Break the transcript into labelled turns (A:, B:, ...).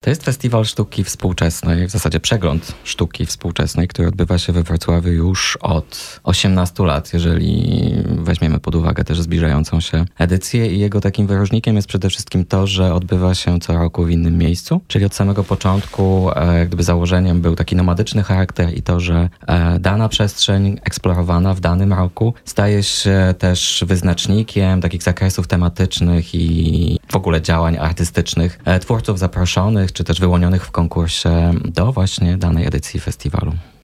A: To jest Festiwal Sztuki Współczesnej, w zasadzie przegląd sztuki współczesnej, który odbywa się we Wrocławiu już od 18 lat, jeżeli weźmiemy pod uwagę też zbliżającą się edycję. I jego takim wyróżnikiem jest przede wszystkim to, że odbywa się co roku w innym miejscu, czyli od samego początku jak gdyby założeniem był taki nomadyczny charakter i to, że dana przestrzeń eksplorowana w danym roku staje się też wyznacznikiem takich zakresów tematycznych i w ogóle działań artystycznych twórców zaproszonych, czy też wyłonionych w konkursie do właśnie danej edycji festiwalu.